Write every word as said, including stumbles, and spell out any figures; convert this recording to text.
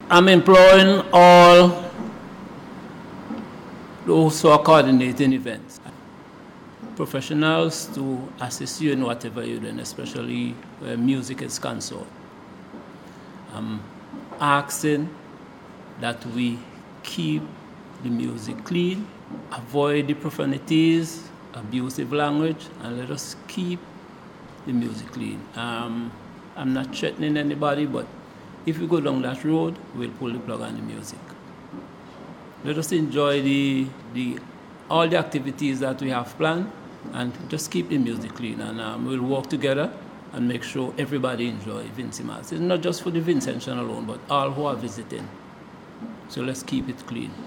I'm employing all those who are coordinating events, professionals to assist you in whatever you're doing, especially where music is concerned. I'm asking that we keep the music clean, avoid the profanities, abusive language, and let us keep the music clean. Um, I'm not threatening anybody, but if we go down that road, we'll pull the plug on the music. Let us enjoy the, the, all the activities that we have planned and just keep the music clean. And um, we'll work together and make sure everybody enjoy Vincimas. It's not just for the Vincentian alone, but all who are visiting. So let's keep it clean.